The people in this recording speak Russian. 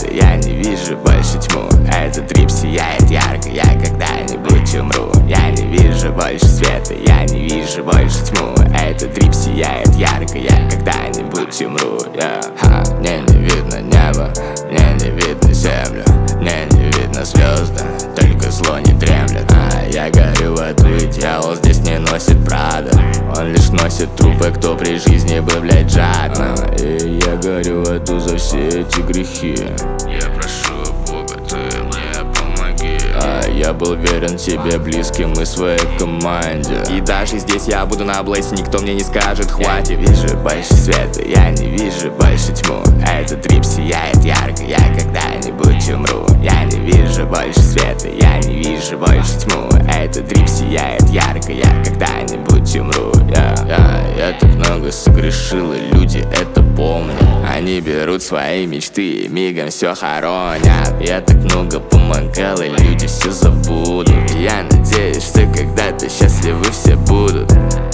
я не вижу больше тьму. Этот трип сияет ярко, я когда-нибудь умру. Я не вижу больше света, я не вижу больше тьму. Этот трип сияет ярко, я когда-нибудь умру. Мне не видно небо, мне не видно землю, мне не видно звезды, только зло не дремлет. Я горю в аду, и дьявол здесь не носит Прада. Он лишь носит трупы, кто при жизни был, блядь, жадным. И я горю в аду за все эти грехи. Я прошу Бога, ты мне помоги. Я был верен тебе, близким и своей команде. И даже здесь я буду на блейсе, никто мне не скажет хватит. Я не вижу больше света, я не вижу больше тьму. Этот трип сияет ярко, я когда-нибудь умру. Я не вижу больше света, я не вижу больше тьму. Этот трип сияет ярко, я когда-нибудь умру. Я так много согрешил, и люди это помнят. Они берут свои мечты и мигом все хоронят. Я так много помогал, и люди все забудут. Я надеюсь, что когда-то счастливы все будут.